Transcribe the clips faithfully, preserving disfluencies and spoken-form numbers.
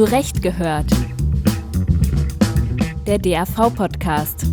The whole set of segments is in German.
Zu Recht gehört. Der D A V-Podcast.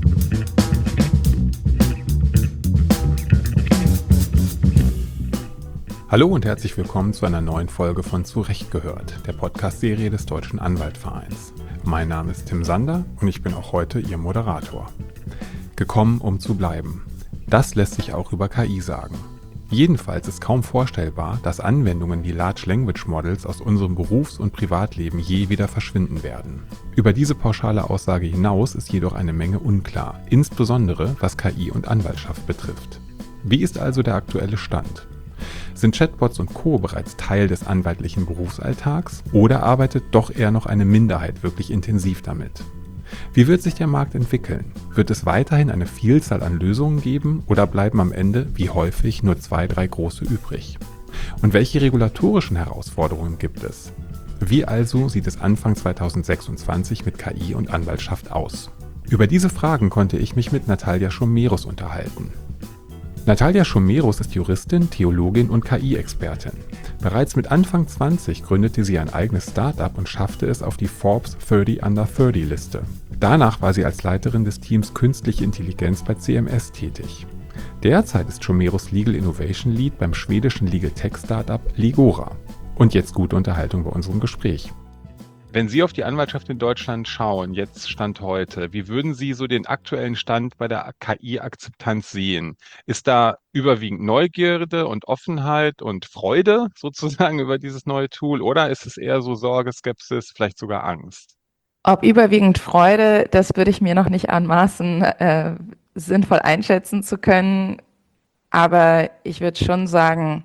Hallo und herzlich willkommen zu einer neuen Folge von Zu Recht gehört, der Podcast-Serie des Deutschen Anwaltvereins. Mein Name ist Tim Sander und ich bin auch heute Ihr Moderator. Gekommen, um zu bleiben. Das lässt sich auch über K I sagen. Jedenfalls ist kaum vorstellbar, dass Anwendungen wie Large Language Models aus unserem Berufs- und Privatleben je wieder verschwinden werden. Über diese pauschale Aussage hinaus ist jedoch eine Menge unklar, insbesondere was K I und Anwaltschaft betrifft. Wie ist also der aktuelle Stand? Sind Chatbots und Co. bereits Teil des anwaltlichen Berufsalltags oder arbeitet doch eher noch eine Minderheit wirklich intensiv damit? Wie wird sich der Markt entwickeln? Wird es weiterhin eine Vielzahl an Lösungen geben oder bleiben am Ende, wie häufig, nur zwei, drei große übrig? Und welche regulatorischen Herausforderungen gibt es? Wie also sieht es Anfang zweitausendsechsundzwanzig mit K I und Anwaltschaft aus? Über diese Fragen konnte ich mich mit Natalia Schomerus unterhalten. Natalia Schomerus ist Juristin, Theologin und K I-Expertin. Bereits mit Anfang zwanzig gründete sie ein eigenes Start-up und schaffte es auf die Forbes dreißig Under dreißig Liste. Danach war sie als Leiterin des Teams Künstliche Intelligenz bei C M S tätig. Derzeit ist Schomerus Legal Innovation Lead beim schwedischen Legal Tech Startup Legora. Und jetzt gute Unterhaltung bei unserem Gespräch. Wenn Sie auf die Anwaltschaft in Deutschland schauen, jetzt Stand heute, wie würden Sie so den aktuellen Stand bei der K I-Akzeptanz sehen? Ist da überwiegend Neugierde und Offenheit und Freude sozusagen über dieses neue Tool oder ist es eher so Sorge, Skepsis, vielleicht sogar Angst? Ob überwiegend Freude, das würde ich mir noch nicht anmaßen, äh, sinnvoll einschätzen zu können. Aber ich würde schon sagen,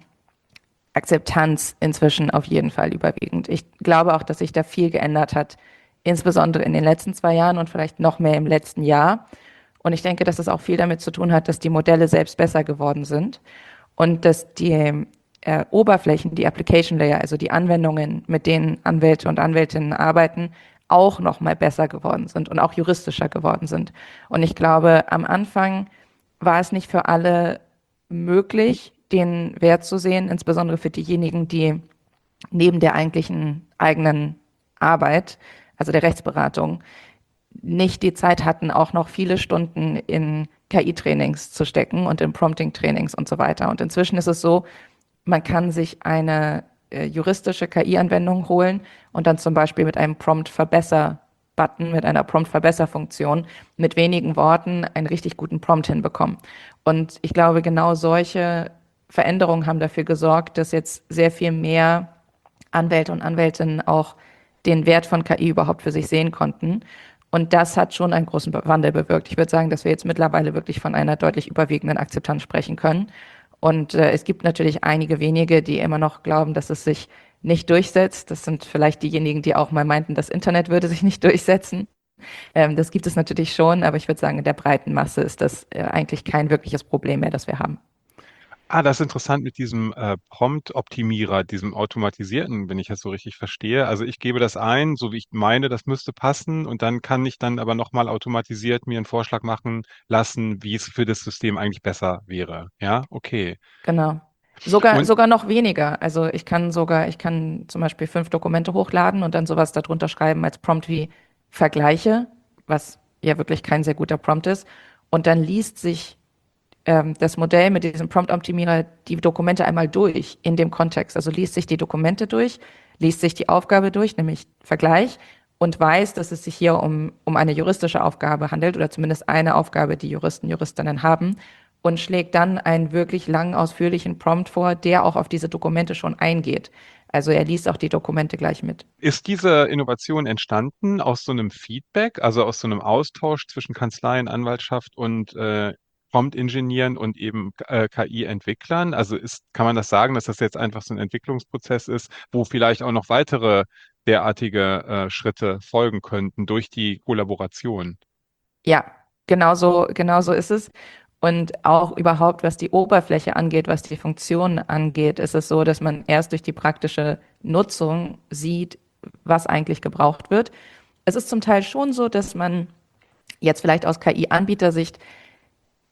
Akzeptanz inzwischen auf jeden Fall überwiegend. Ich glaube auch, dass sich da viel geändert hat, insbesondere in den letzten zwei Jahren und vielleicht noch mehr im letzten Jahr. Und ich denke, dass es auch viel damit zu tun hat, dass die Modelle selbst besser geworden sind und dass die äh, Oberflächen, die Application Layer, also die Anwendungen, mit denen Anwälte und Anwältinnen arbeiten, auch noch mal besser geworden sind und auch juristischer geworden sind. Und ich glaube, am Anfang war es nicht für alle möglich, den Wert zu sehen, insbesondere für diejenigen, die neben der eigentlichen eigenen Arbeit, also der Rechtsberatung, nicht die Zeit hatten, auch noch viele Stunden in K I-Trainings zu stecken und in Prompting-Trainings und so weiter. Und inzwischen ist es so, man kann sich eine äh, juristische K I-Anwendung holen und dann zum Beispiel mit einem Prompt-Verbesser-Button, mit einer Prompt-Verbesser-Funktion mit wenigen Worten einen richtig guten Prompt hinbekommen. Und ich glaube, genau solche Veränderungen haben dafür gesorgt, dass jetzt sehr viel mehr Anwälte und Anwältinnen auch den Wert von K I überhaupt für sich sehen konnten. Und das hat schon einen großen Wandel bewirkt. Ich würde sagen, dass wir jetzt mittlerweile wirklich von einer deutlich überwiegenden Akzeptanz sprechen können. Und äh, es gibt natürlich einige wenige, die immer noch glauben, dass es sich nicht durchsetzt. Das sind vielleicht diejenigen, die auch mal meinten, das Internet würde sich nicht durchsetzen. Ähm, das gibt es natürlich schon, aber ich würde sagen, in der breiten Masse ist das äh, eigentlich kein wirkliches Problem mehr, das wir haben. Ah, das ist interessant mit diesem äh, Prompt-Optimierer, diesem automatisierten, wenn ich das so richtig verstehe. Also ich gebe das ein, so wie ich meine, das müsste passen und dann kann ich dann aber nochmal automatisiert mir einen Vorschlag machen lassen, wie es für das System eigentlich besser wäre. Ja, okay. Genau. Sogar, Und sogar noch weniger. Also ich kann sogar, ich kann zum Beispiel fünf Dokumente hochladen und dann sowas darunter schreiben als Prompt wie Vergleiche, was ja wirklich kein sehr guter Prompt ist. Und dann liest sich ähm, das Modell mit diesem Prompt-Optimierer die Dokumente einmal durch in dem Kontext. Also liest sich die Dokumente durch, liest sich die Aufgabe durch, nämlich Vergleich, und weiß, dass es sich hier um, um eine juristische Aufgabe handelt oder zumindest eine Aufgabe, die Juristen, Juristinnen haben, und schlägt dann einen wirklich langen, ausführlichen Prompt vor, der auch auf diese Dokumente schon eingeht. Also er liest auch die Dokumente gleich mit. ist diese Innovation entstanden aus so einem Feedback, also aus so einem Austausch zwischen Kanzleien, Anwaltschaft und äh, Prompt-Ingenieuren und eben äh, K I-Entwicklern? Also ist, kann man das sagen, dass das jetzt einfach so ein Entwicklungsprozess ist, wo vielleicht auch noch weitere derartige äh, Schritte folgen könnten durch die Kollaboration? Ja, genau so, genau so ist es. Und auch überhaupt, was die Oberfläche angeht, was die Funktionen angeht, ist es so, dass man erst durch die praktische Nutzung sieht, was eigentlich gebraucht wird. Es ist zum Teil schon so, dass man jetzt vielleicht aus K I-Anbietersicht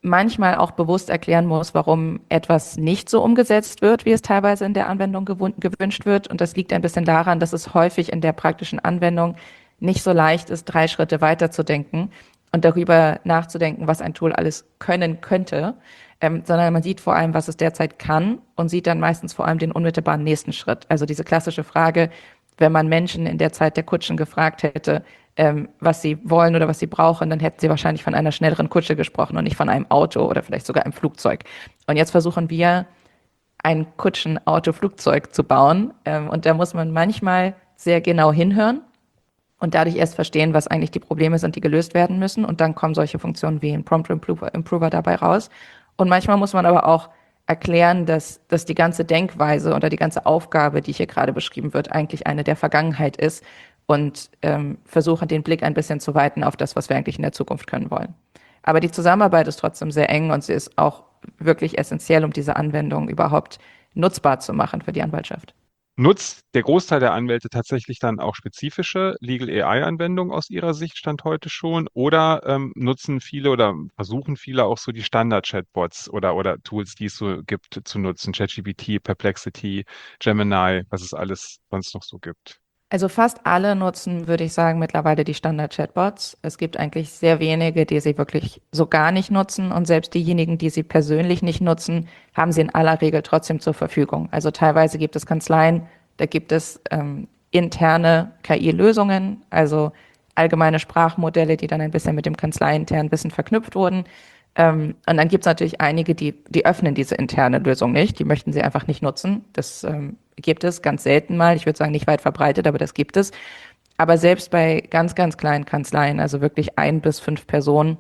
manchmal auch bewusst erklären muss, warum etwas nicht so umgesetzt wird, wie es teilweise in der Anwendung gewün- gewünscht wird. Und das liegt ein bisschen daran, dass es häufig in der praktischen Anwendung nicht so leicht ist, drei Schritte weiter zu denken und darüber nachzudenken, was ein Tool alles können könnte, ähm, sondern man sieht vor allem, was es derzeit kann und sieht dann meistens vor allem den unmittelbaren nächsten Schritt. Also diese klassische Frage, wenn man Menschen in der Zeit der Kutschen gefragt hätte, ähm, was sie wollen oder was sie brauchen, dann hätten sie wahrscheinlich von einer schnelleren Kutsche gesprochen und nicht von einem Auto oder vielleicht sogar einem Flugzeug. Und jetzt versuchen wir, ein Kutschen-Auto-Flugzeug zu bauen. Ähm, und da muss man manchmal sehr genau hinhören und dadurch erst verstehen, was eigentlich die Probleme sind, die gelöst werden müssen. Und dann kommen solche Funktionen wie ein Prompt Improver, Improver dabei raus. Und manchmal muss man aber auch erklären, dass, dass die ganze Denkweise oder die ganze Aufgabe, die hier gerade beschrieben wird, eigentlich eine der Vergangenheit ist und ähm, versuchen, den Blick ein bisschen zu weiten auf das, was wir eigentlich in der Zukunft können wollen. Aber die Zusammenarbeit ist trotzdem sehr eng und sie ist auch wirklich essentiell, um diese Anwendung überhaupt nutzbar zu machen für die Anwaltschaft. Nutzt der Großteil der Anwälte tatsächlich dann auch spezifische Legal A I-Anwendungen aus Ihrer Sicht Stand heute schon? Oder ähm, nutzen viele oder versuchen viele auch so die Standard-Chatbots oder, oder Tools, die es so gibt, zu nutzen? ChatGPT, Perplexity, Gemini, was es alles sonst noch so gibt? Also fast alle nutzen, würde ich sagen, mittlerweile die Standard-Chatbots. Es gibt eigentlich sehr wenige, die sie wirklich so gar nicht nutzen. Und selbst diejenigen, die sie persönlich nicht nutzen, haben sie in aller Regel trotzdem zur Verfügung. Also teilweise gibt es Kanzleien, da gibt es ähm, interne K I-Lösungen, also allgemeine Sprachmodelle, die dann ein bisschen mit dem kanzleiinternen Wissen verknüpft wurden. Ähm, und dann gibt es natürlich einige, die, die öffnen diese interne Lösung nicht, die möchten sie einfach nicht nutzen. Das ähm, gibt es ganz selten mal. Ich würde sagen, nicht weit verbreitet, aber das gibt es. Aber selbst bei ganz, ganz kleinen Kanzleien, also wirklich ein bis fünf Personen,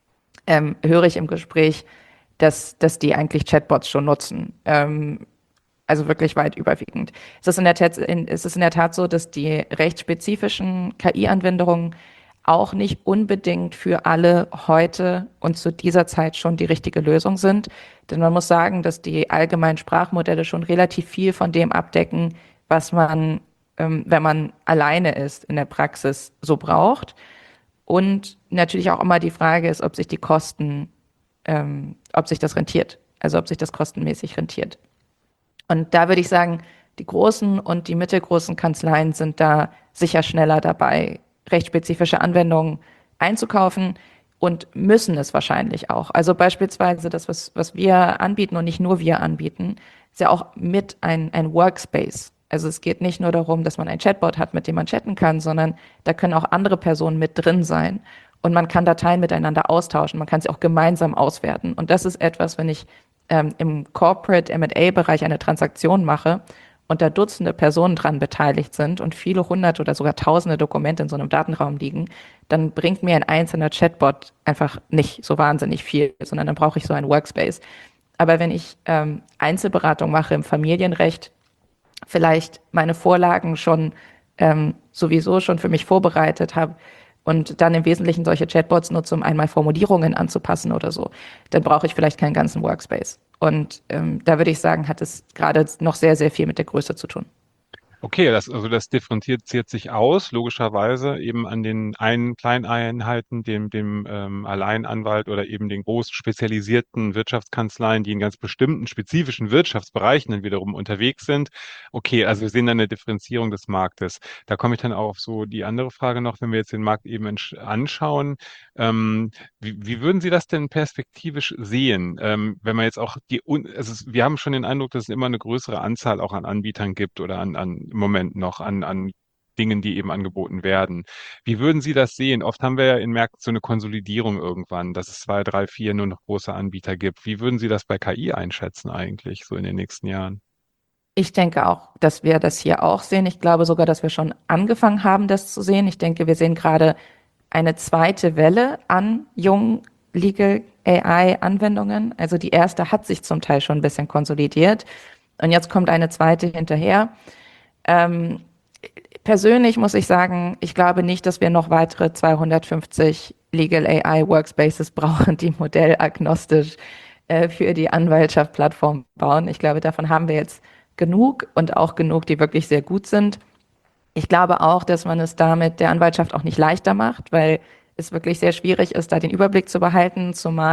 ähm, höre ich im Gespräch, dass, dass die eigentlich Chatbots schon nutzen. Ähm, also wirklich weit überwiegend. Es ist in der Tat, in, es ist in der Tat so, dass die rechtsspezifischen K I-Anwendungen auch nicht unbedingt für alle heute und zu dieser Zeit schon die richtige Lösung sind. Denn man muss sagen, dass die allgemeinen Sprachmodelle schon relativ viel von dem abdecken, was man, ähm, wenn man alleine ist, in der Praxis so braucht. Und natürlich auch immer die Frage ist, ob sich die Kosten, ähm, ob sich das rentiert. Also ob sich das kostenmäßig rentiert. Und da würde ich sagen, die großen und die mittelgroßen Kanzleien sind da sicher schneller dabei, rechtsspezifische Anwendungen einzukaufen und müssen es wahrscheinlich auch. Also beispielsweise das, was, was wir anbieten und nicht nur wir anbieten, ist ja auch mit ein, ein Workspace. Also es geht nicht nur darum, dass man ein Chatbot hat, mit dem man chatten kann, sondern da können auch andere Personen mit drin sein und man kann Dateien miteinander austauschen, man kann sie auch gemeinsam auswerten. Und das ist etwas, wenn ich ähm, im Corporate M und A-Bereich eine Transaktion mache und da Dutzende Personen dran beteiligt sind und viele hundert oder sogar tausende Dokumente in so einem Datenraum liegen, dann bringt mir ein einzelner Chatbot einfach nicht so wahnsinnig viel, sondern dann brauche ich so einen Workspace. Aber wenn ich ähm, Einzelberatung mache im Familienrecht, vielleicht meine Vorlagen schon ähm, sowieso schon für mich vorbereitet habe und dann im Wesentlichen solche Chatbots nutze, um einmal Formulierungen anzupassen oder so, dann brauche ich vielleicht keinen ganzen Workspace. Und ähm, da würde ich sagen, hat es gerade noch sehr, sehr viel mit der Größe zu tun. Okay, das, also das differenziert sich aus, logischerweise eben an den einen kleinen Einheiten, dem, dem ähm, Alleinanwalt oder eben den groß spezialisierten Wirtschaftskanzleien, die in ganz bestimmten spezifischen Wirtschaftsbereichen dann wiederum unterwegs sind. Okay, also wir sehen dann eine Differenzierung des Marktes. Da komme ich dann auch auf so die andere Frage noch, wenn wir jetzt den Markt eben entsch- anschauen. Ähm, wie, wie würden Sie das denn perspektivisch sehen, ähm, wenn man jetzt auch die, Un- also es, wir haben schon den Eindruck, dass es immer eine größere Anzahl auch an Anbietern gibt oder an, an im Moment noch an, an Dingen, die eben angeboten werden. Wie würden Sie das sehen? Oft haben wir ja in Märkten so eine Konsolidierung irgendwann, dass es zwei, drei, vier nur noch große Anbieter gibt. Wie würden Sie das bei K I einschätzen eigentlich, so in den nächsten Jahren? Ich denke auch, dass wir das hier auch sehen. Ich glaube sogar, dass wir schon angefangen haben, das zu sehen. Ich denke, wir sehen gerade eine zweite Welle an jungen Legal A I-Anwendungen. Also die erste hat sich zum Teil schon ein bisschen konsolidiert und jetzt kommt eine zweite hinterher. Ähm, persönlich muss ich sagen, ich glaube nicht, dass wir noch weitere zweihundertfünfzig Legal A I Workspaces brauchen, die modellagnostisch äh, für die Anwaltschaft-Plattform bauen. Ich glaube, davon haben wir jetzt genug und auch genug, die wirklich sehr gut sind. Ich glaube auch, dass man es damit der Anwaltschaft auch nicht leichter macht, weil es wirklich sehr schwierig ist, da den Überblick zu behalten, zumal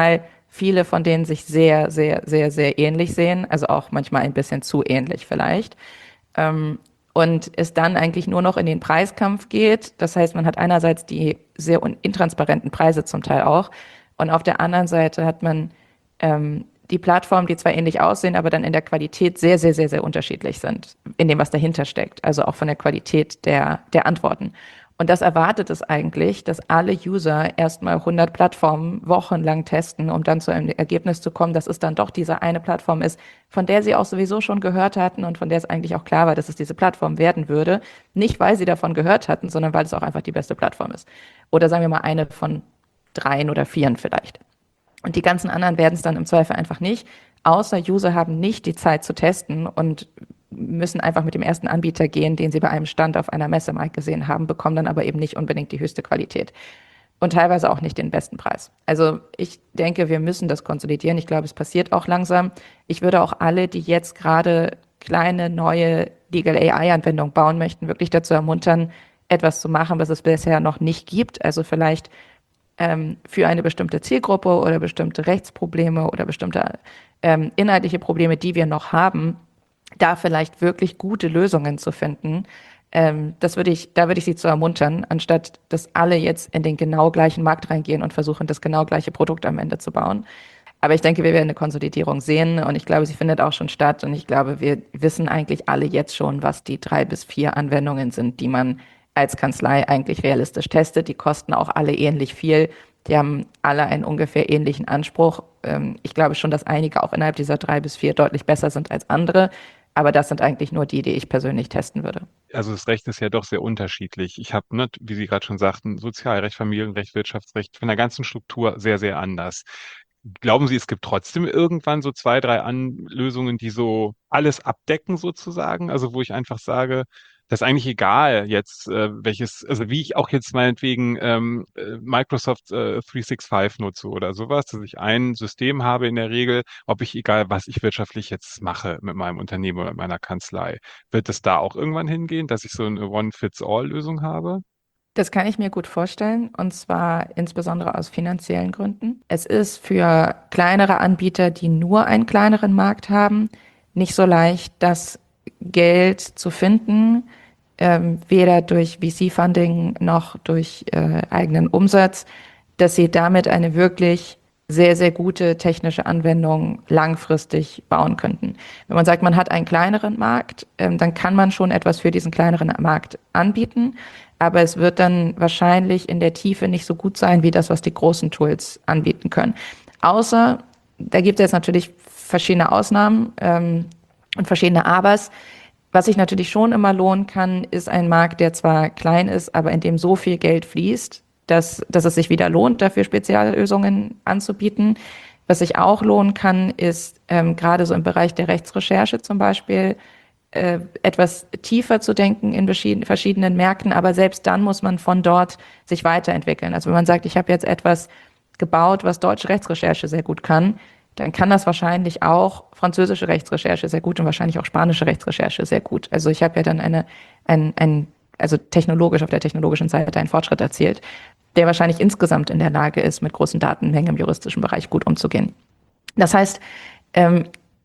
viele von denen sich sehr, sehr, sehr, sehr ähnlich sehen, also auch manchmal ein bisschen zu ähnlich vielleicht. Ähm, und es dann eigentlich nur noch in den Preiskampf geht. Das heißt, man hat einerseits die sehr intransparenten Preise zum Teil auch und auf der anderen Seite hat man ähm, die Plattformen, die zwar ähnlich aussehen, aber dann in der Qualität sehr, sehr, sehr, sehr unterschiedlich sind, in dem, was dahinter steckt, also auch von der Qualität der, der Antworten. Und das erwartet es eigentlich, dass alle User erstmal hundert Plattformen wochenlang testen, um dann zu einem Ergebnis zu kommen, dass es dann doch diese eine Plattform ist, von der sie auch sowieso schon gehört hatten und von der es eigentlich auch klar war, dass es diese Plattform werden würde. Nicht, weil sie davon gehört hatten, sondern weil es auch einfach die beste Plattform ist. Oder sagen wir mal eine von dreien oder vieren vielleicht. Und die ganzen anderen werden es dann im Zweifel einfach nicht, außer User haben nicht die Zeit zu testen und müssen einfach mit dem ersten Anbieter gehen, den sie bei einem Stand auf einer Messe mal gesehen haben, bekommen dann aber eben nicht unbedingt die höchste Qualität und teilweise auch nicht den besten Preis. Also ich denke, wir müssen das konsolidieren. Ich glaube, es passiert auch langsam. Ich würde auch alle, die jetzt gerade kleine neue Legal A I-Anwendungen bauen möchten, wirklich dazu ermuntern, etwas zu machen, was es bisher noch nicht gibt. Also vielleicht ähm, für eine bestimmte Zielgruppe oder bestimmte Rechtsprobleme oder bestimmte ähm, inhaltliche Probleme, die wir noch haben, da vielleicht wirklich gute Lösungen zu finden. Ähm, das würde ich, da würde ich Sie zu ermuntern, anstatt dass alle jetzt in den genau gleichen Markt reingehen und versuchen, das genau gleiche Produkt am Ende zu bauen. Aber ich denke, wir werden eine Konsolidierung sehen und ich glaube, sie findet auch schon statt und ich glaube, wir wissen eigentlich alle jetzt schon, was die drei bis vier Anwendungen sind, die man als Kanzlei eigentlich realistisch testet. Die kosten auch alle ähnlich viel. Die haben alle einen ungefähr ähnlichen Anspruch. Ähm, ich glaube schon, dass einige auch innerhalb dieser drei bis vier deutlich besser sind als andere. Aber das sind eigentlich nur die, die ich persönlich testen würde. Also das Recht ist ja doch sehr unterschiedlich. Ich habe, ne, wie Sie gerade schon sagten, Sozialrecht, Familienrecht, Wirtschaftsrecht von der ganzen Struktur sehr, sehr anders. Glauben Sie, es gibt trotzdem irgendwann so zwei, drei An Lösungen, die so alles abdecken sozusagen? Also wo ich einfach sage, das ist eigentlich egal jetzt, äh, welches, also wie ich auch jetzt meinetwegen ähm, äh, Microsoft äh, dreihundertfünfundsechzig nutze oder sowas, dass ich ein System habe in der Regel, ob ich, egal was ich wirtschaftlich jetzt mache mit meinem Unternehmen oder mit meiner Kanzlei. Wird es da auch irgendwann hingehen, dass ich so eine One-Fits-All-Lösung habe? Das kann ich mir gut vorstellen, und zwar insbesondere aus finanziellen Gründen. Es ist für kleinere Anbieter, die nur einen kleineren Markt haben, nicht so leicht, das Geld zu finden, ähm, weder durch V C-Funding noch durch äh, eigenen Umsatz, dass sie damit eine wirklich sehr, sehr gute technische Anwendung langfristig bauen könnten. Wenn man sagt, man hat einen kleineren Markt, ähm, dann kann man schon etwas für diesen kleineren Markt anbieten, aber es wird dann wahrscheinlich in der Tiefe nicht so gut sein, wie das, was die großen Tools anbieten können. Außer, da gibt es jetzt natürlich verschiedene Ausnahmen ähm, und verschiedene Abers. Was sich natürlich schon immer lohnen kann, ist ein Markt, der zwar klein ist, aber in dem so viel Geld fließt, dass, dass es sich wieder lohnt, dafür Speziallösungen anzubieten. Was sich auch lohnen kann, ist ähm, gerade so im Bereich der Rechtsrecherche zum Beispiel, äh, etwas tiefer zu denken in verschiedenen Märkten, aber selbst dann muss man von dort sich weiterentwickeln. Also wenn man sagt, ich habe jetzt etwas gebaut, was deutsche Rechtsrecherche sehr gut kann, dann kann das wahrscheinlich auch französische Rechtsrecherche sehr gut und wahrscheinlich auch spanische Rechtsrecherche sehr gut. Also ich habe ja dann eine, ein, ein, also technologisch auf der technologischen Seite einen Fortschritt erzielt, der wahrscheinlich insgesamt in der Lage ist, mit großen Datenmengen im juristischen Bereich gut umzugehen. Das heißt, ähm,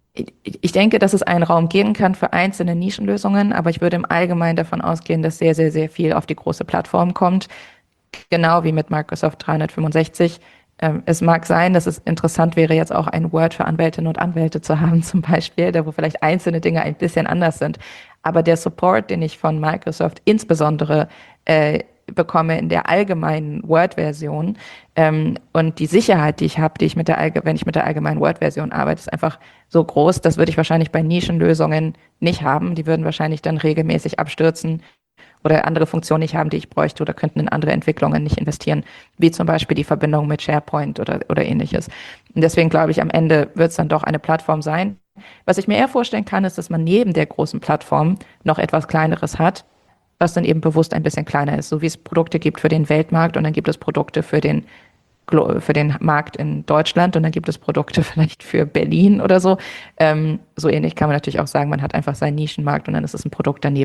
ich denke, dass es einen Raum geben kann für einzelne Nischenlösungen, aber ich würde im Allgemeinen davon ausgehen, dass sehr, sehr, sehr viel auf die große Plattform kommt, genau wie mit Microsoft dreihundertfünfundsechzig. Ähm, es mag sein, dass es interessant wäre, jetzt auch ein Word für Anwältinnen und Anwälte zu haben zum Beispiel, da wo vielleicht einzelne Dinge ein bisschen anders sind. Aber der Support, den ich von Microsoft insbesondere äh, bekomme in der allgemeinen Word-Version ähm, und die Sicherheit, die ich habe, die ich mit der Allge- wenn ich mit der allgemeinen Word-Version arbeite, ist einfach so groß, das würde ich wahrscheinlich bei Nischenlösungen nicht haben. Die würden wahrscheinlich dann regelmäßig abstürzen oder andere Funktionen nicht haben, die ich bräuchte, oder könnten in andere Entwicklungen nicht investieren, wie zum Beispiel die Verbindung mit SharePoint oder, oder ähnliches. Und deswegen glaube ich, am Ende wird es dann doch eine Plattform sein. Was ich mir eher vorstellen kann, ist, dass man neben der großen Plattform noch etwas Kleineres hat, was dann eben bewusst ein bisschen kleiner ist, so wie es Produkte gibt für den Weltmarkt und dann gibt es Produkte für den für den Markt in Deutschland und dann gibt es Produkte vielleicht für Berlin oder so. Ähm, so ähnlich kann man natürlich auch sagen, man hat einfach seinen Nischenmarkt und dann ist es ein Produkt daneben.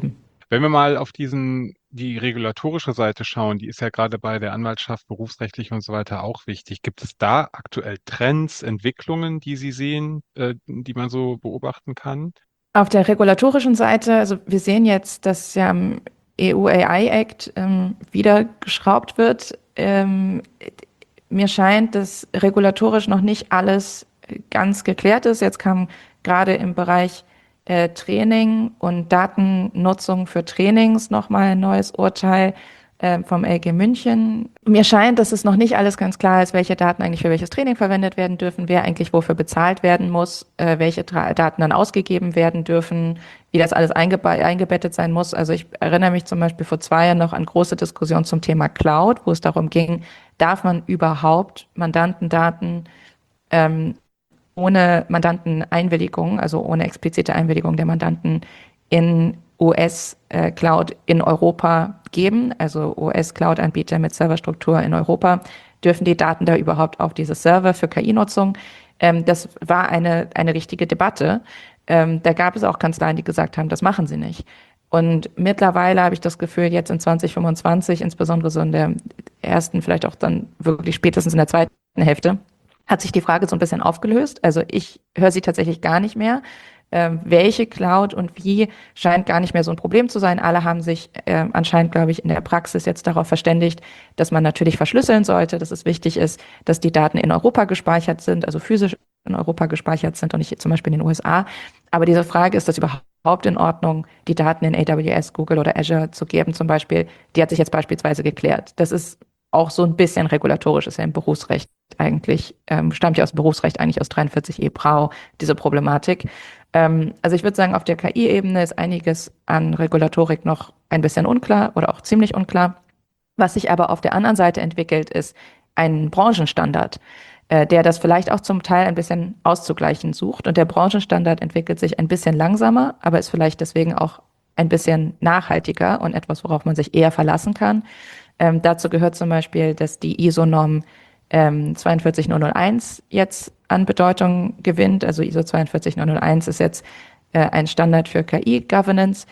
Wenn wir mal auf diesen, die regulatorische Seite schauen, die ist ja gerade bei der Anwaltschaft berufsrechtlich und so weiter auch wichtig. Gibt es da aktuell Trends, Entwicklungen, die Sie sehen, äh, die man so beobachten kann? Auf der regulatorischen Seite, also wir sehen jetzt, dass ja im E U A I Act ähm, wieder geschraubt wird. Ähm, mir scheint, dass regulatorisch noch nicht alles ganz geklärt ist. Jetzt kam gerade im Bereich äh, Training und Datennutzung für Trainings nochmal ein neues Urteil äh, vom L G München. Mir scheint, dass es noch nicht alles ganz klar ist, welche Daten eigentlich für welches Training verwendet werden dürfen, wer eigentlich wofür bezahlt werden muss, äh, welche Tra- Daten dann ausgegeben werden dürfen, wie das alles eingebe- eingebettet sein muss. Also ich erinnere mich zum Beispiel vor zwei Jahren noch an große Diskussionen zum Thema Cloud, wo es darum ging, darf man überhaupt Mandantendaten ähm, ohne Mandanteneinwilligung, also ohne explizite Einwilligung der Mandanten in U S-Cloud in Europa geben, also U S-Cloud-Anbieter mit Serverstruktur in Europa, dürfen die Daten da überhaupt auf diese Server für K I-Nutzung? Ähm, das war eine, eine richtige Debatte. Ähm, da gab es auch Kanzleien, die gesagt haben, das machen sie nicht. Und mittlerweile habe ich das Gefühl, jetzt in zwanzig fünfundzwanzig, insbesondere so in der ersten, vielleicht auch dann wirklich spätestens in der zweiten Hälfte, hat sich die Frage so ein bisschen aufgelöst. Also ich höre sie tatsächlich gar nicht mehr. Ähm, welche Cloud und wie scheint gar nicht mehr so ein Problem zu sein. Alle haben sich äh, anscheinend, glaube ich, in der Praxis jetzt darauf verständigt, dass man natürlich verschlüsseln sollte, dass es wichtig ist, dass die Daten in Europa gespeichert sind, also physisch in Europa gespeichert sind und nicht zum Beispiel in den U S A. Aber diese Frage, ist das überhaupt in Ordnung, die Daten in A W S, Google oder Azure zu geben zum Beispiel, die hat sich jetzt beispielsweise geklärt. Das ist auch so ein bisschen regulatorisch, ist ja im Berufsrecht eigentlich, ähm, stammt ja aus dem Berufsrecht eigentlich aus dreiundvierzig e Brau, diese Problematik. Ähm, also ich würde sagen, auf der K I-Ebene ist einiges an Regulatorik noch ein bisschen unklar oder auch ziemlich unklar. Was sich aber auf der anderen Seite entwickelt, ist ein Branchenstandard, äh, der das vielleicht auch zum Teil ein bisschen auszugleichen sucht. Und der Branchenstandard entwickelt sich ein bisschen langsamer, aber ist vielleicht deswegen auch ein bisschen nachhaltiger und etwas, worauf man sich eher verlassen kann. Ähm, dazu gehört zum Beispiel, dass die I S O-Norm ähm, zwei vier null null eins jetzt an Bedeutung gewinnt. Also I S O zwei vier null null eins ist jetzt äh, ein Standard für K I-Governance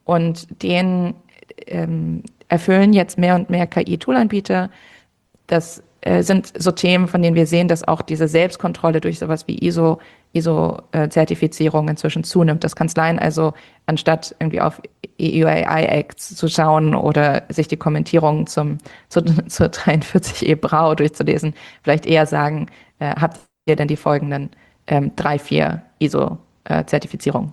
und den ähm, erfüllen jetzt mehr und mehr K I-Toolanbieter. Das äh, sind so Themen, von denen wir sehen, dass auch diese Selbstkontrolle durch sowas wie I S O, I S O-Zertifizierung inzwischen zunimmt. Dass Kanzleien also anstatt irgendwie auf E U A I Acts zu schauen oder sich die Kommentierungen zum, zu, zur dreiundvierzig e Brau durchzulesen, vielleicht eher sagen, äh, habt ihr denn die folgenden ähm, drei, vier I S O-Zertifizierungen?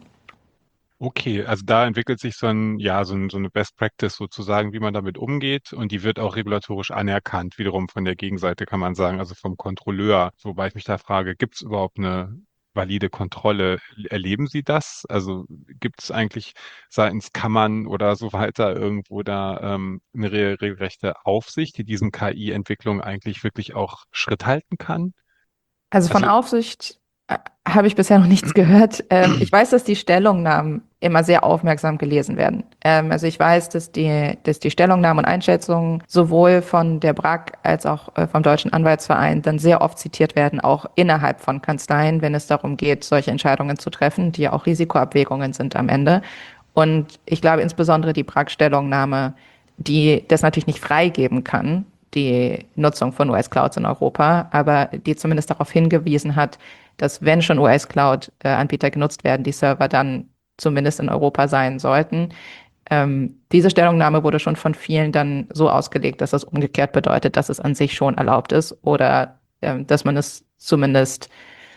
Okay, also da entwickelt sich so ein, ja, so, ein, so eine Best Practice sozusagen, wie man damit umgeht, und die wird auch regulatorisch anerkannt, wiederum von der Gegenseite kann man sagen, also vom Kontrolleur. Wobei ich mich da frage, gibt es überhaupt eine valide Kontrolle? Erleben Sie das? Also gibt es eigentlich seitens Kammern oder so weiter irgendwo da ähm, eine re- regelrechte Aufsicht, die diesen K I-Entwicklung eigentlich wirklich auch Schritt halten kann? Also von Also Aufsicht äh, habe ich bisher noch nichts gehört. Ähm, ich weiß, dass die Stellungnahmen immer sehr aufmerksam gelesen werden. Ähm, also ich weiß, dass die, dass die Stellungnahmen und Einschätzungen sowohl von der B R A K als auch äh, vom Deutschen Anwaltsverein dann sehr oft zitiert werden, auch innerhalb von Kanzleien, wenn es darum geht, solche Entscheidungen zu treffen, die ja auch Risikoabwägungen sind am Ende. Und ich glaube insbesondere die B R A K-Stellungnahme, die das natürlich nicht freigeben kann, die Nutzung von U S-Clouds in Europa, aber die zumindest darauf hingewiesen hat, dass wenn schon U S-Cloud-Anbieter genutzt werden, die Server dann zumindest in Europa sein sollten. Ähm, diese Stellungnahme wurde schon von vielen dann so ausgelegt, dass das umgekehrt bedeutet, dass es an sich schon erlaubt ist oder ähm, dass man es zumindest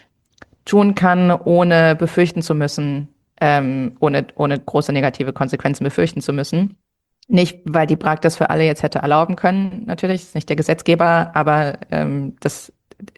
tun kann, ohne befürchten zu müssen, ähm, ohne, ohne große negative Konsequenzen befürchten zu müssen. Nicht, weil die B R A K das für alle jetzt hätte erlauben können, natürlich, ist nicht der Gesetzgeber, aber ähm, das,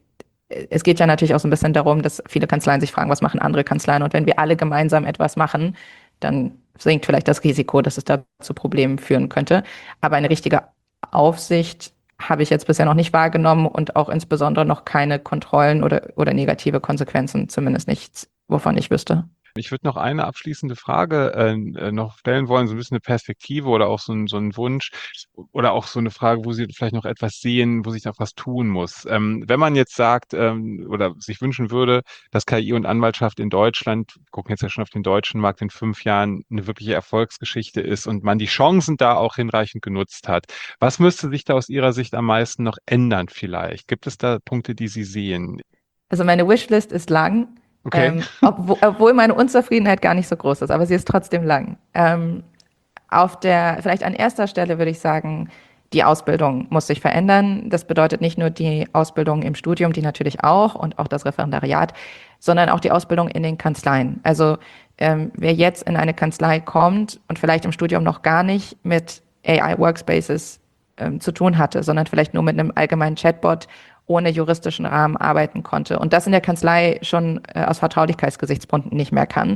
es geht ja natürlich auch so ein bisschen darum, dass viele Kanzleien sich fragen, was machen andere Kanzleien? Und wenn wir alle gemeinsam etwas machen, dann sinkt vielleicht das Risiko, dass es da zu Problemen führen könnte. Aber eine richtige Aufsicht habe ich jetzt bisher noch nicht wahrgenommen und auch insbesondere noch keine Kontrollen oder, oder negative Konsequenzen, zumindest nichts, wovon ich wüsste. Ich würde noch eine abschließende Frage äh, noch stellen wollen, so ein bisschen eine Perspektive oder auch so ein, so ein Wunsch oder auch so eine Frage, wo Sie vielleicht noch etwas sehen, wo sich noch was tun muss. Ähm, wenn man jetzt sagt ähm, oder sich wünschen würde, dass K I und Anwaltschaft in Deutschland, wir gucken jetzt ja schon auf den deutschen Markt, in fünf Jahren eine wirkliche Erfolgsgeschichte ist und man die Chancen da auch hinreichend genutzt hat, was müsste sich da aus Ihrer Sicht am meisten noch ändern vielleicht? Gibt es da Punkte, die Sie sehen? Also meine Wishlist ist lang, Okay. ähm, obwohl, obwohl meine Unzufriedenheit gar nicht so groß ist, aber sie ist trotzdem lang. Ähm, auf der, vielleicht an erster Stelle würde ich sagen, die Ausbildung muss sich verändern. Das bedeutet nicht nur die Ausbildung im Studium, die natürlich auch und auch das Referendariat, sondern auch die Ausbildung in den Kanzleien. Also ähm, wer jetzt in eine Kanzlei kommt und vielleicht im Studium noch gar nicht mit A I-Workspaces ähm, zu tun hatte, sondern vielleicht nur mit einem allgemeinen Chatbot ohne juristischen Rahmen arbeiten konnte und das in der Kanzlei schon äh, aus Vertraulichkeitsgesichtspunkten nicht mehr kann.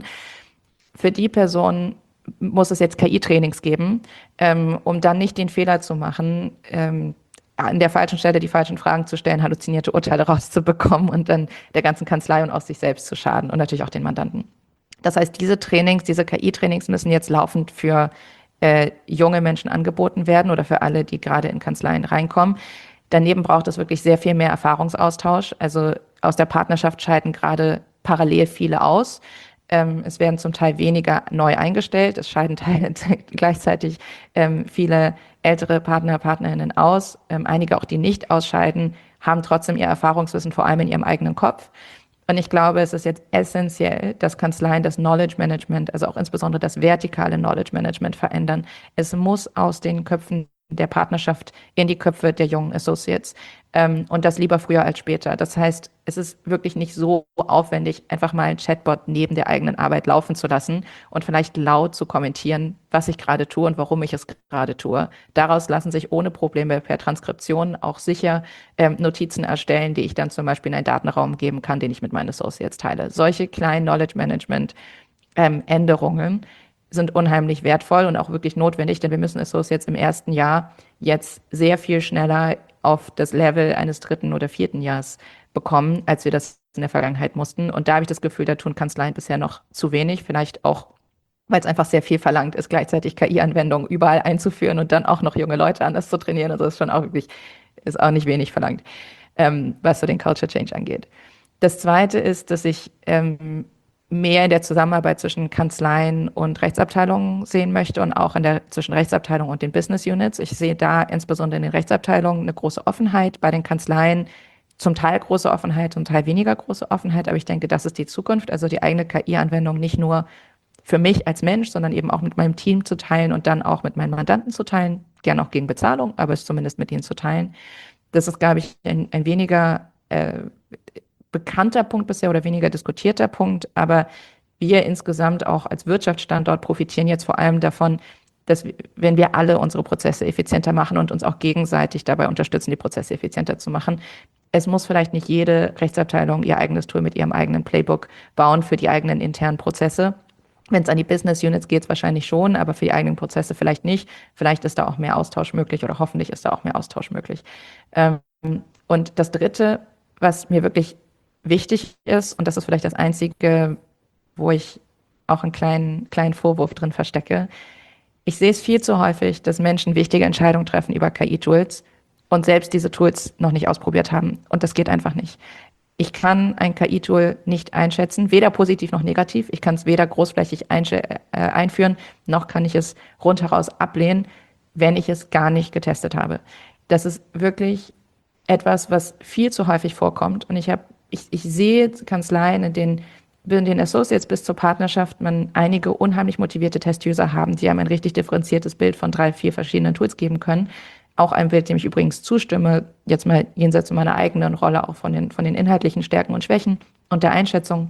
Für die Person muss es jetzt K I-Trainings geben, ähm, um dann nicht den Fehler zu machen, ähm, an der falschen Stelle die falschen Fragen zu stellen, halluzinierte Urteile rauszubekommen und dann der ganzen Kanzlei und auch sich selbst zu schaden und natürlich auch den Mandanten. Das heißt, diese Trainings, diese K I-Trainings müssen jetzt laufend für äh, junge Menschen angeboten werden oder für alle, die gerade in Kanzleien reinkommen. Daneben braucht es wirklich sehr viel mehr Erfahrungsaustausch. Also aus der Partnerschaft scheiden gerade parallel viele aus. Ähm, es werden zum Teil weniger neu eingestellt. Es scheiden teil gleichzeitig ähm, viele ältere Partner, Partnerinnen aus. Ähm, einige auch, die nicht ausscheiden, haben trotzdem ihr Erfahrungswissen vor allem in ihrem eigenen Kopf. Und ich glaube, es ist jetzt essentiell, dass Kanzleien das Knowledge Management, also auch insbesondere das vertikale Knowledge Management verändern. Es muss aus den Köpfen der Partnerschaft in die Köpfe der jungen Associates. Ähm, und das lieber früher als später. Das heißt, es ist wirklich nicht so aufwendig, einfach mal ein Chatbot neben der eigenen Arbeit laufen zu lassen und vielleicht laut zu kommentieren, was ich gerade tue und warum ich es gerade tue. Daraus lassen sich ohne Probleme per Transkription auch sicher ähm, Notizen erstellen, die ich dann zum Beispiel in einen Datenraum geben kann, den ich mit meinen Associates teile. Solche kleinen Knowledge Management ähm, Änderungen sind unheimlich wertvoll und auch wirklich notwendig, denn wir müssen Associates im ersten Jahr jetzt sehr viel schneller auf das Level eines dritten oder vierten Jahres bekommen, als wir das in der Vergangenheit mussten. Und da habe ich das Gefühl, da tun Kanzleien bisher noch zu wenig, vielleicht auch, weil es einfach sehr viel verlangt ist, gleichzeitig K I-Anwendungen überall einzuführen und dann auch noch junge Leute anders zu trainieren. Also das ist schon auch wirklich, ist auch nicht wenig verlangt, ähm, was so den Culture Change angeht. Das Zweite ist, dass ich ähm, mehr in der Zusammenarbeit zwischen Kanzleien und Rechtsabteilungen sehen möchte und auch in der zwischen Rechtsabteilung und den Business Units. Ich sehe da insbesondere in den Rechtsabteilungen eine große Offenheit, bei den Kanzleien zum Teil große Offenheit, zum Teil weniger große Offenheit, aber ich denke, das ist die Zukunft, also die eigene K I-Anwendung nicht nur für mich als Mensch, sondern eben auch mit meinem Team zu teilen und dann auch mit meinen Mandanten zu teilen, gern auch gegen Bezahlung, aber es zumindest mit ihnen zu teilen. Das ist, glaube ich, ein, ein weniger äh, bekannter Punkt bisher oder weniger diskutierter Punkt, aber wir insgesamt auch als Wirtschaftsstandort profitieren jetzt vor allem davon, dass wir, wenn wir alle unsere Prozesse effizienter machen und uns auch gegenseitig dabei unterstützen, die Prozesse effizienter zu machen. Es muss vielleicht nicht jede Rechtsabteilung ihr eigenes Tool mit ihrem eigenen Playbook bauen für die eigenen internen Prozesse. Wenn es an die Business Units geht, wahrscheinlich schon, aber für die eigenen Prozesse vielleicht nicht. Vielleicht ist da auch mehr Austausch möglich oder hoffentlich ist da auch mehr Austausch möglich. Ähm, und das Dritte, was mir wirklich wichtig ist, und das ist vielleicht das Einzige, wo ich auch einen kleinen, kleinen Vorwurf drin verstecke. Ich sehe es viel zu häufig, dass Menschen wichtige Entscheidungen treffen über K I-Tools und selbst diese Tools noch nicht ausprobiert haben. Und das geht einfach nicht. Ich kann ein K I-Tool nicht einschätzen, weder positiv noch negativ. Ich kann es weder großflächig äh, einführen, noch kann ich es rundheraus ablehnen, wenn ich es gar nicht getestet habe. Das ist wirklich etwas, was viel zu häufig vorkommt. Und ich habe Ich, ich sehe Kanzleien, in denen in den Associates bis zur Partnerschaft man einige unheimlich motivierte Test-User haben, die einem ein richtig differenziertes Bild von drei, vier verschiedenen Tools geben können. Auch ein Bild, dem ich übrigens zustimme, jetzt mal jenseits meiner eigenen Rolle, auch von den, von den inhaltlichen Stärken und Schwächen und der Einschätzung.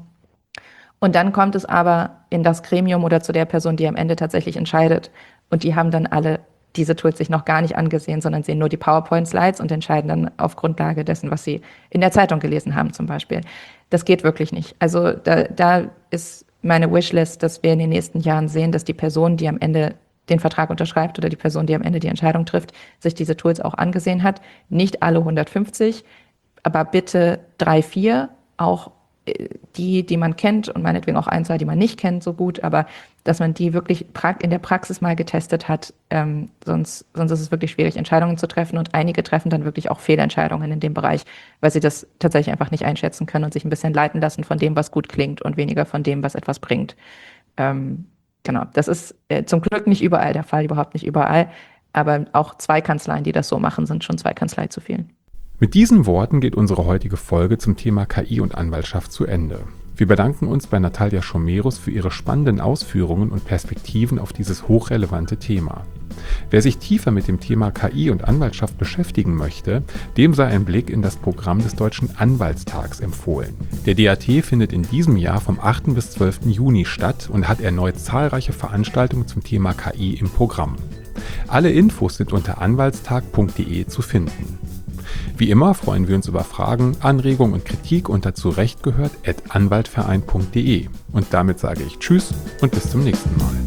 Und dann kommt es aber in das Gremium oder zu der Person, die am Ende tatsächlich entscheidet. Und die haben dann alle diese Tools sich noch gar nicht angesehen, sondern sehen nur die PowerPoint-Slides und entscheiden dann auf Grundlage dessen, was sie in der Zeitung gelesen haben zum Beispiel. Das geht wirklich nicht. Also da, da ist meine Wishlist, dass wir in den nächsten Jahren sehen, dass die Person, die am Ende den Vertrag unterschreibt oder die Person, die am Ende die Entscheidung trifft, sich diese Tools auch angesehen hat. Nicht alle hundertfünfzig, aber bitte drei, vier, auch die, die man kennt und meinetwegen auch ein, zwei, die man nicht kennt so gut, aber dass man die wirklich in der Praxis mal getestet hat, ähm, sonst, sonst ist es wirklich schwierig, Entscheidungen zu treffen und einige treffen dann wirklich auch Fehlentscheidungen in dem Bereich, weil sie das tatsächlich einfach nicht einschätzen können und sich ein bisschen leiten lassen von dem, was gut klingt und weniger von dem, was etwas bringt. Ähm, genau, das ist äh, zum Glück nicht überall der Fall, überhaupt nicht überall, aber auch zwei Kanzleien, die das so machen, sind schon zwei Kanzleien zu viel. Mit diesen Worten geht unsere heutige Folge zum Thema K I und Anwaltschaft zu Ende. Wir bedanken uns bei Natalia Schomerus für ihre spannenden Ausführungen und Perspektiven auf dieses hochrelevante Thema. Wer sich tiefer mit dem Thema K I und Anwaltschaft beschäftigen möchte, dem sei ein Blick in das Programm des Deutschen Anwaltstags empfohlen. Der D A T findet in diesem Jahr vom achten bis zwölften Juni statt und hat erneut zahlreiche Veranstaltungen zum Thema K I im Programm. Alle Infos sind unter anwaltstag punkt de zu finden. Wie immer freuen wir uns über Fragen, Anregungen und Kritik unter zurechtgehört at anwaltverein punkt de. Und damit sage ich Tschüss und bis zum nächsten Mal.